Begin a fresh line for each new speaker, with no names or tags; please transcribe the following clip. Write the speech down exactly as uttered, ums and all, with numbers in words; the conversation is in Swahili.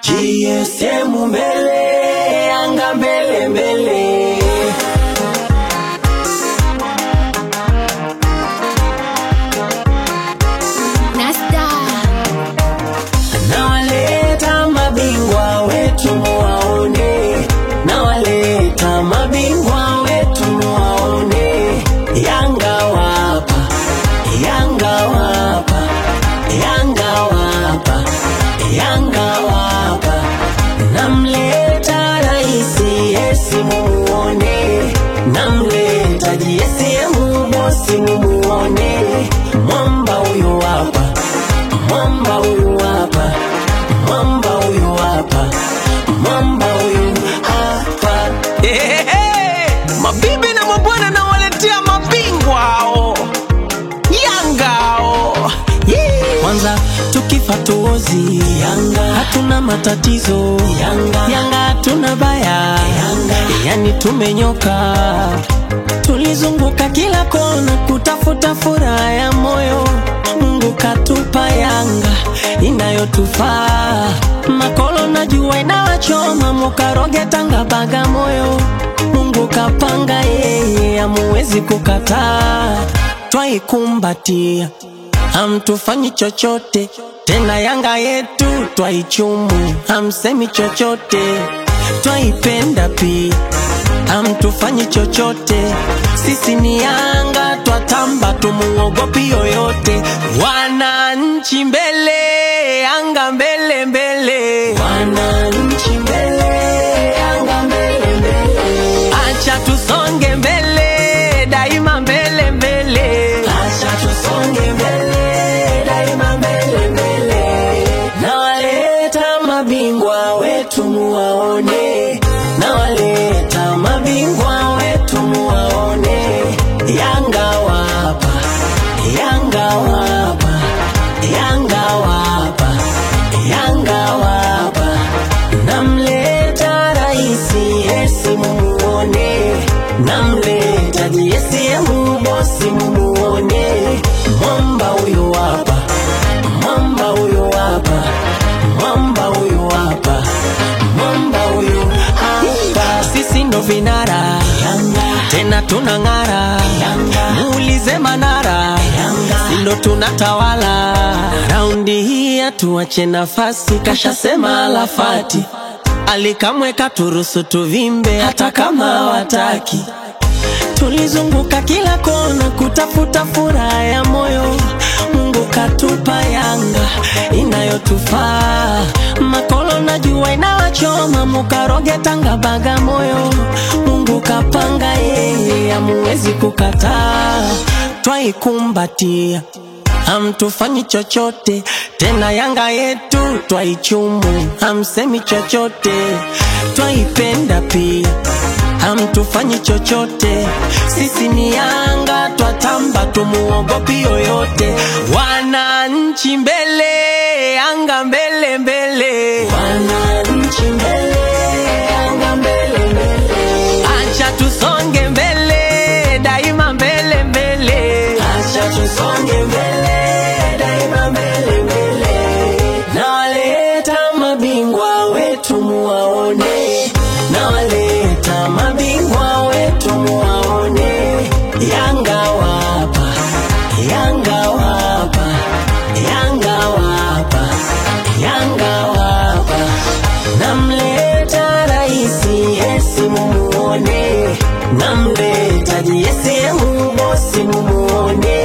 G S M mbele, Yanga mbele mbele.
Nasta
Nawaleta mabingwa wetu muwaone, nawaleta mabingwa wetu muwaone. Yanga wapa, Yanga wapa, Yanga wapa, Yanga wapa. Namleta raisi Yesi muone, namleta G S M bosi muone. Mwamba huyu wapa, mwamba huyu hapa, mwamba huyu hapa, mwamba huyu hapa.
Hey, hey, hey. Mabibi na mabwana na waletea mabingwa hao Yanga hao. Yeah.
Kwanza tukifa tuozi Yanga, hatuna matatizo Yanga, Yanga hatuna baya Yanga, yani tumenyoka. Tulizunguka kila kona kutafuta furaha ya moyo, Mungu katupa Yanga inayotufaa. Makolo na jua inawachoma, mukaroge Tanga Bagamoyo. Mungu kapanga yeye, hamuwezi kukataa. Twaikumbatia, hamtufanyi chochote tena. Yanga yetu twaichumu, hamsemi chochote. Twaipenda pia, hamtufanyi chochote. Sisi ni Yanga, twatamba tumuogopi yoyote. Wananchi mbele, Yanga mbele mbele. Wananchi mbele, Yanga mbele mbele. Acha tusonge mbele, daima mbele mbele. Acha tusonge mbele, daima mbele mbele. Nawaleta mabingwa wetu muwaone, nawaleta mabingwa wetu muwaone. Yanga wapa, Yanga wapa, Yanga wapa, Yanga wapa. Namleta raisi Yesi muone, namleta G S M bosi muone. Mwamba huyu hapa, mwamba huyu hapa, mwamba huyu hapa, mwamba huyu hapa. Sisi ndo vinara Yanga, tena tunang'ara Yanga. Muulize Manara Yanga, sindo tunatawala. Raundi hii hatuache nafasi, kashasema Alafati. Alikamweka turusu tuvimbe hata kama wataki. Tulizunguka kila kona kutafuta furaha ya moyo, Mungu katupa Yanga inayotufaa. Makolo na jua inawachoma, mukaroge Tanga Bagamoyo. Mungu kapanga yeye, hamuwezi kukataa. Twaikumbatia, hamtufanyi chochote tena. Yanga yetu twaichumu, hamsemi chochote. Twaipenda pia, hamtufanyi chochote. Sisi ni Yanga, twatamba tumuogopi yoyote. Wananchi mbele, Yanga mbele mbele. Wananchi mbele, Yanga mbele mbele. Acha tusonge mbele, daima mbele mbele. Acha tusonge mbele, daima mbele mbele. Nawaleta mabingwa wetu muwaone, nawaleta mabingwa wetu muwaone. Yanga wapa, Yanga wapa, Yanga wapa, Yanga wapa. Namleta raisi Yesi muone, namleta G S M bosi muone.